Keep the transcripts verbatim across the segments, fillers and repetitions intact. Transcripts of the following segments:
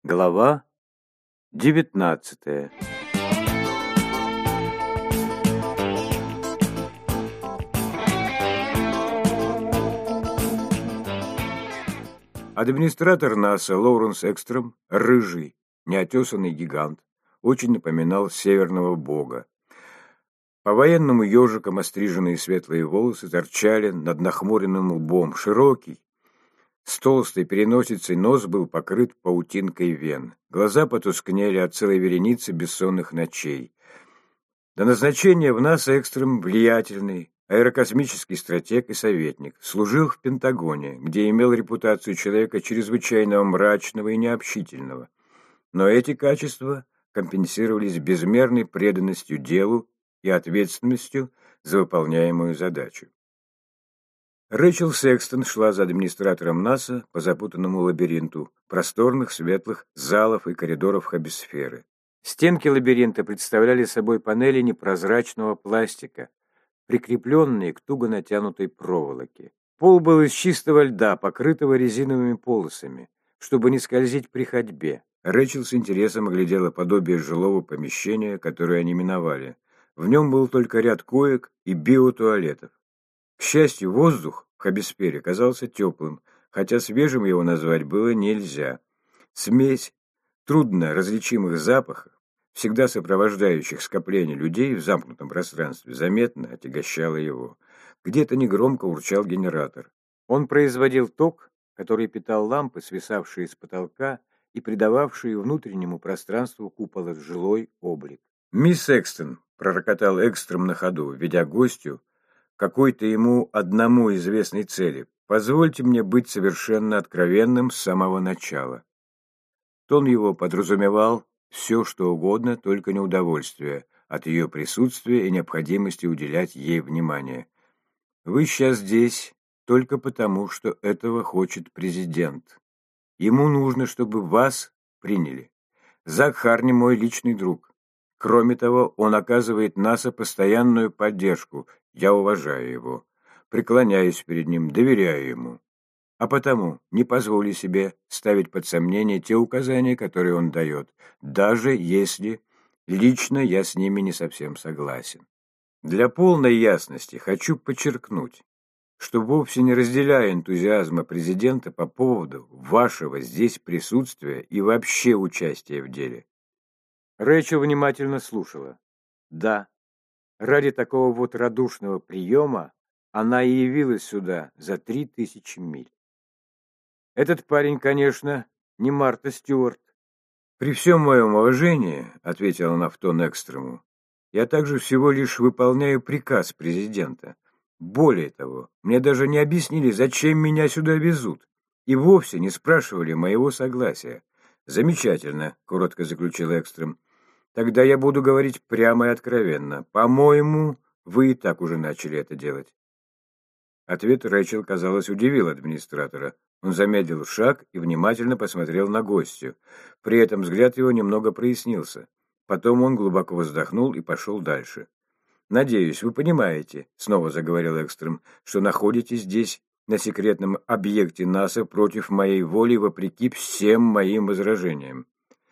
Глава девятнадцатая. Администратор НАСА Лоуренс Экстрем, рыжий, неотесанный гигант, очень напоминал северного бога. По-военному ежиком остриженные светлые волосы торчали над нахмуренным лбом. Широкий, с толстой переносицей нос был покрыт паутинкой вен. Глаза потускнели от целой вереницы бессонных ночей. До назначения в НАСА Экстрем влиятельный аэрокосмический стратег и советник, служил в Пентагоне, где имел репутацию человека чрезвычайно мрачного и необщительного. Но эти качества компенсировались безмерной преданностью делу и ответственностью за выполняемую задачу. Рэйчел Секстон шла за администратором НАСА по запутанному лабиринту просторных светлых залов и коридоров хабисферы. Стенки лабиринта представляли собой панели непрозрачного пластика, прикрепленные к туго натянутой проволоке. Пол был из чистого льда, покрытого резиновыми полосами, чтобы не скользить при ходьбе. Рэйчел с интересом оглядела подобие жилого помещения, которое они миновали. В нем был только ряд коек и биотуалетов. К счастью, воздух в хабисфере казался теплым, хотя свежим его назвать было нельзя. Смесь трудно различимых запахов, всегда сопровождающих скопление людей в замкнутом пространстве, заметно отягощала его. Где-то негромко урчал генератор. Он производил ток, который питал лампы, свисавшие с потолка и придававшие внутреннему пространству купола жилой облик. «Мисс Экстон», — пророкотал Экстрем на ходу, ведя гостю какой-то ему одному известной цели, «позвольте мне быть совершенно откровенным с самого начала». Тон его подразумевал все, что угодно, только не удовольствие от ее присутствия и необходимости уделять ей внимание. «Вы сейчас здесь только потому, что этого хочет президент. Ему нужно, чтобы вас приняли. Зак Харни мой личный друг. Кроме того, он оказывает НАСА постоянную поддержку. Я уважаю его, преклоняюсь перед ним, доверяю ему. А потому не позволю себе ставить под сомнение те указания, которые он дает, даже если лично я с ними не совсем согласен. Для полной ясности хочу подчеркнуть, что вовсе не разделяю энтузиазма президента по поводу вашего здесь присутствия и вообще участия в деле». Рэйчел внимательно слушала. Да, ради такого вот радушного приема она и явилась сюда за три тысячи миль. Этот парень, конечно, не Марта Стюарт. «При всем моем уважении, — ответила она в тон Экстрему, — я также всего лишь выполняю приказ президента. Более того, мне даже не объяснили, зачем меня сюда везут, и вовсе не спрашивали моего согласия». «Замечательно, — коротко заключил Экстрем. Тогда я буду говорить прямо и откровенно. По-моему, вы и так уже начали это делать». Ответ Рэйчел, казалось, удивил администратора. Он замедлил шаг и внимательно посмотрел на гостью. При этом взгляд его немного прояснился. Потом он глубоко вздохнул и пошел дальше. «Надеюсь, вы понимаете, — снова заговорил Экстрем, — что находитесь здесь на секретном объекте НАСА против моей воли, вопреки всем моим возражениям.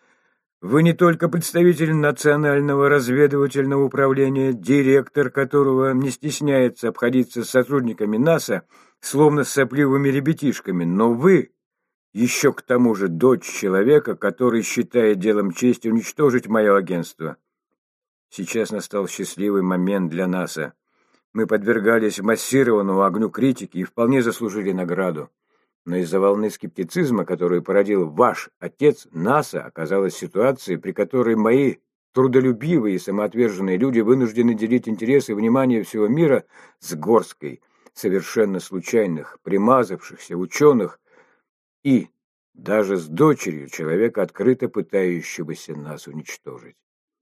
Вы не только представитель Национального разведывательного управления, директор которого не стесняется обходиться с сотрудниками НАСА, словно с сопливыми ребятишками, но вы еще к тому же дочь человека, который считает делом чести уничтожить мое агентство. Сейчас настал счастливый момент для НАСА. Мы подвергались массированному огню критики и вполне заслужили награду. Но из-за волны скептицизма, которую породил ваш отец, НАСА оказалась в ситуации, при которой мои трудолюбивые и самоотверженные люди вынуждены делить интересы и внимание всего мира с горсткой совершенно случайных, примазавшихся ученых и даже с дочерью человека, открыто пытающегося нас уничтожить.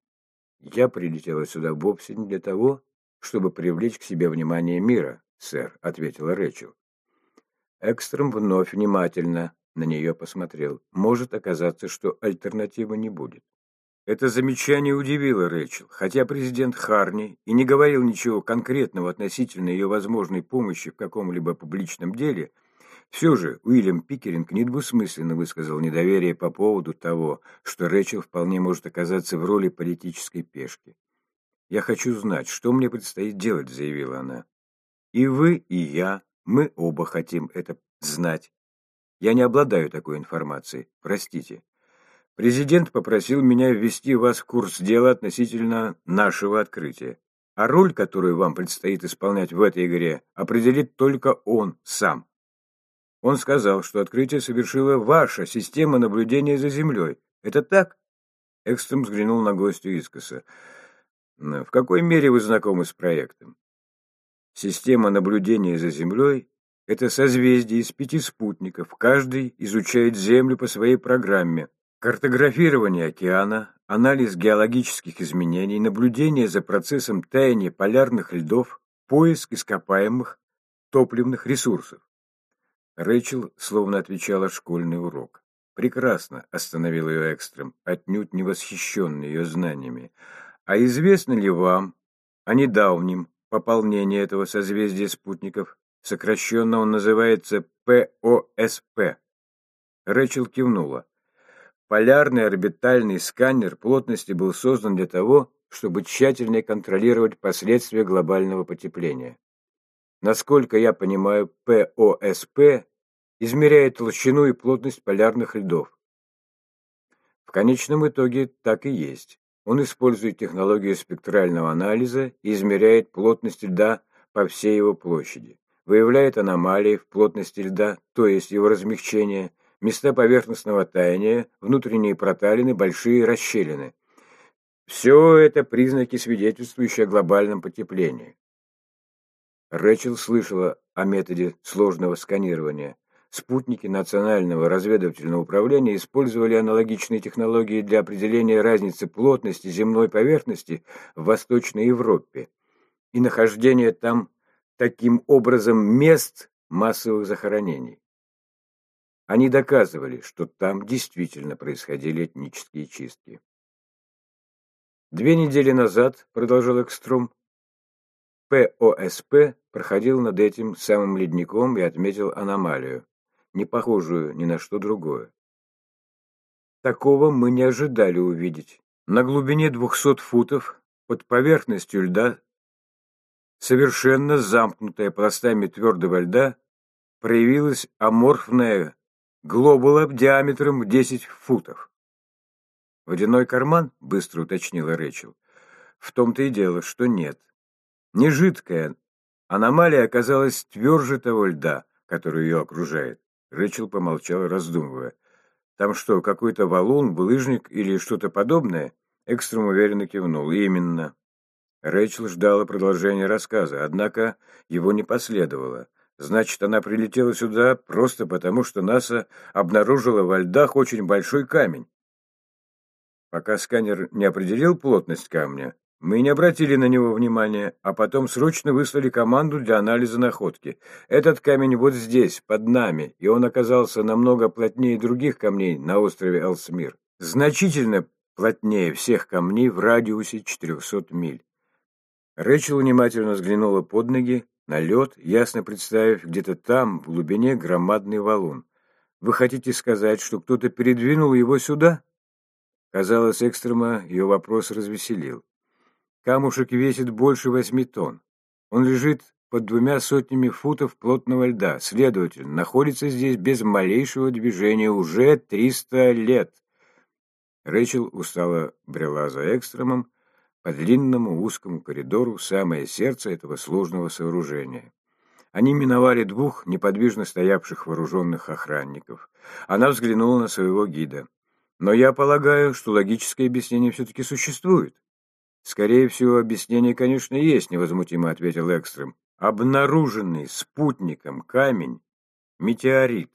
Я прилетела сюда вовсе не для того, чтобы привлечь к себе внимание мира, сэр, — ответила Рэйчел. Экстрем вновь внимательно на нее посмотрел. Может оказаться, что альтернативы не будет. Это замечание удивило Рэйчел. Хотя президент Харни и не говорил ничего конкретного относительно ее возможной помощи в каком-либо публичном деле, Все же Уильям Пикеринг недвусмысленно высказал недоверие по поводу того, что Рэчел вполне может оказаться в роли политической пешки. «Я хочу знать, что мне предстоит делать», — заявила она. «И вы, и я, мы оба хотим это знать. Я не обладаю такой информацией, простите. Президент попросил меня ввести вас в курс дела относительно нашего открытия. А роль, которую вам предстоит исполнять в этой игре, определит только он сам. Он сказал, что открытие совершила ваша система наблюдения за Землей. Это так?» Экстрем взглянул на гостю искоса. «В какой мере вы знакомы с проектом?» «Система наблюдения за Землей – это созвездие из пяти спутников. Каждый изучает Землю по своей программе. Картографирование океана, анализ геологических изменений, наблюдение за процессом таяния полярных льдов, поиск ископаемых топливных ресурсов». Рэйчел словно отвечала школьный урок. «Прекрасно», — остановил ее Экстрем, отнюдь не восхищенный ее знаниями. «А известно ли вам о недавнем пополнении этого созвездия спутников? Сокращенно он называется Пэ О Эс Пэ». Рэйчел кивнула. Полярный орбитальный сканер плотности был создан для того, чтобы тщательнее контролировать последствия глобального потепления. Насколько я понимаю, Пэ О Эс Пэ измеряет толщину и плотность полярных льдов. В конечном итоге так и есть. Он использует технологию спектрального анализа и измеряет плотность льда по всей его площади, выявляет аномалии в плотности льда, то есть его размягчение, места поверхностного таяния, внутренние проталины, большие расщелины. Все это признаки, свидетельствующие о глобальном потеплении. Рэчел слышала о методе сложного сканирования. Спутники Национального разведывательного управления использовали аналогичные технологии для определения разницы плотности земной поверхности в Восточной Европе и нахождения там таким образом мест массовых захоронений. Они доказывали, что там действительно происходили этнические чистки. Две недели назад, продолжал Экстром, Пэ О Эс Пэ проходил над этим самым ледником и отметил аномалию, не похожую ни на что другое. Такого мы не ожидали увидеть. На глубине двухсот футов под поверхностью льда, совершенно замкнутая пластами твердого льда, проявилась аморфная глобула диаметром в десять футов. «Водяной карман?» — быстро уточнила Рэйчел. «В том-то и дело, что нет. Не жидкая. Аномалия оказалась тверже того льда, который ее окружает». Рэйчел помолчала, раздумывая. «Там что, какой-то валун, булыжник или что-то подобное?» Экстрем уверенно кивнул. «Именно». Рэйчел ждала продолжения рассказа, однако его не последовало. «Значит, она прилетела сюда просто потому, что НАСА обнаружила во льдах очень большой камень. Пока сканер не определил плотность камня, мы не обратили на него внимания, а потом срочно выслали команду для анализа находки. Этот камень вот здесь, под нами, и он оказался намного плотнее других камней на острове Элсмир. Значительно плотнее всех камней в радиусе четырехсот миль». Рэйчел внимательно взглянула под ноги, на лед, ясно представив где-то там, в глубине, громадный валун. «Вы хотите сказать, что кто-то передвинул его сюда?» Казалось, Экстрема ее вопрос развеселил. «Камушек весит больше восьми тонн. Он лежит под двумя сотнями футов плотного льда, следовательно, находится здесь без малейшего движения уже триста лет». Рэйчел устало брела за Экстремом по длинному узкому коридору в самое сердце этого сложного сооружения. Они миновали двух неподвижно стоявших вооруженных охранников. Она взглянула на своего гида. «Но я полагаю, что логическое объяснение все-таки существует». «Скорее всего, объяснение, конечно, есть», — невозмутимо ответил Экстрем. «Обнаруженный спутником камень — метеорит».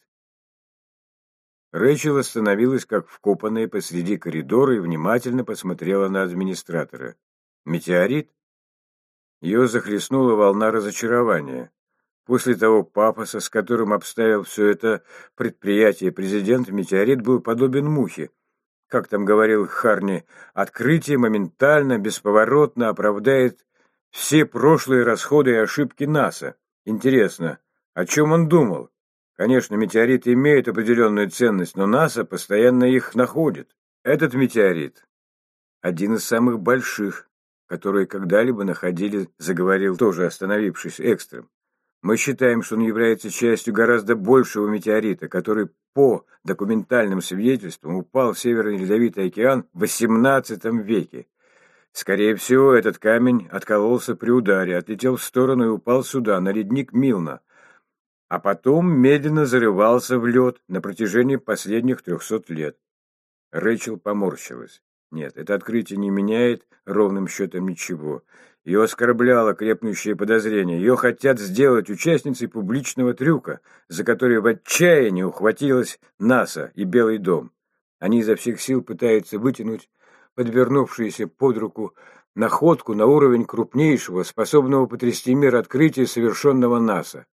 Рэйчел остановилась, как вкопанная, посреди коридора и внимательно посмотрела на администратора. «Метеорит?» Ее захлестнула волна разочарования. После того пафоса, с которым обставил все это предприятие президент, метеорит был подобен мухе. Как там говорил Харни, открытие моментально, бесповоротно оправдает все прошлые расходы и ошибки НАСА. Интересно, о чем он думал? Конечно, метеориты имеют определенную ценность, но НАСА постоянно их находит. Этот метеорит – один из самых больших, которые когда-либо находили, заговорил тоже остановившись Экстрем. Мы считаем, что он является частью гораздо большего метеорита, который по документальным свидетельствам упал в Северный Ледовитый океан в восемнадцатом веке. Скорее всего, этот камень откололся при ударе, отлетел в сторону и упал сюда, на ледник Милна, а потом медленно зарывался в лед на протяжении последних трехсот лет. Рэйчел поморщилась. Нет, это открытие не меняет ровным счетом ничего. Ее оскорбляло крепнущее подозрение. Ее хотят сделать участницей публичного трюка, за который в отчаянии ухватилась НАСА и Белый дом. Они изо всех сил пытаются вытянуть подвернувшуюся под руку находку на уровень крупнейшего, способного потрясти мир открытия, совершенного НАСА.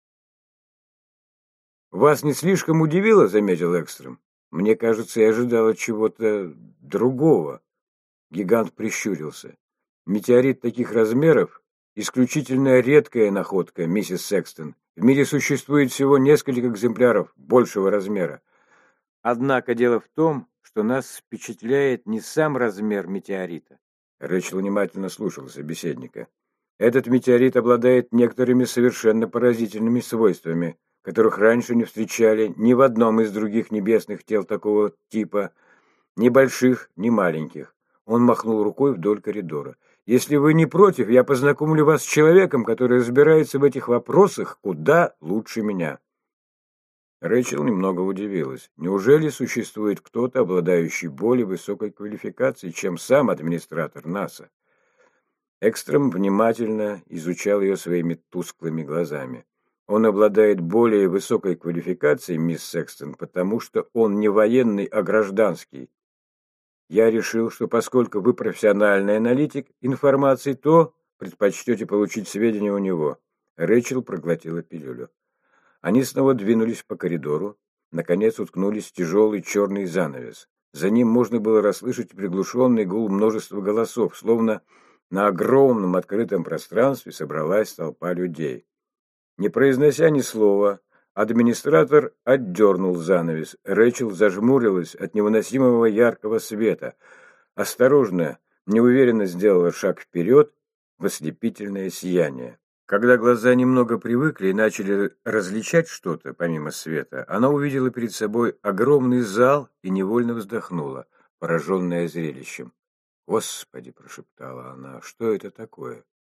«Вас не слишком удивило?» — заметил Экстрем. «Мне кажется, я ожидала чего-то другого». Гигант прищурился. «Метеорит таких размеров – исключительно редкая находка, миссис Секстон. В мире существует всего несколько экземпляров большего размера. Однако дело в том, что нас впечатляет не сам размер метеорита». Рэйчел внимательно слушал собеседника. «Этот метеорит обладает некоторыми совершенно поразительными свойствами, которых раньше не встречали ни в одном из других небесных тел такого типа, ни больших, ни маленьких». Он махнул рукой вдоль коридора. «Если вы не против, я познакомлю вас с человеком, который разбирается в этих вопросах куда лучше меня». Рэйчел немного удивилась. Неужели существует кто-то, обладающий более высокой квалификацией, чем сам администратор НАСА? Экстрем внимательно изучал ее своими тусклыми глазами. «Он обладает более высокой квалификацией, мисс Секстон, потому что он не военный, а гражданский. Я решил, что поскольку вы профессиональный аналитик информации, то предпочтете получить сведения у него». Рэйчел проглотила пилюлю. Они снова двинулись по коридору, наконец уткнулись в тяжелый черный занавес. За ним можно было расслышать приглушенный гул множества голосов, словно на огромном открытом пространстве собралась толпа людей. Не произнося ни слова, администратор отдернул занавес. Рэйчел зажмурилась от невыносимого яркого света. Осторожно, неуверенно сделала шаг вперед в ослепительное сияние. Когда глаза немного привыкли и начали различать что-то помимо света, она увидела перед собой огромный зал и невольно вздохнула, пораженная зрелищем. «Господи!» – прошептала она. «Что это такое?»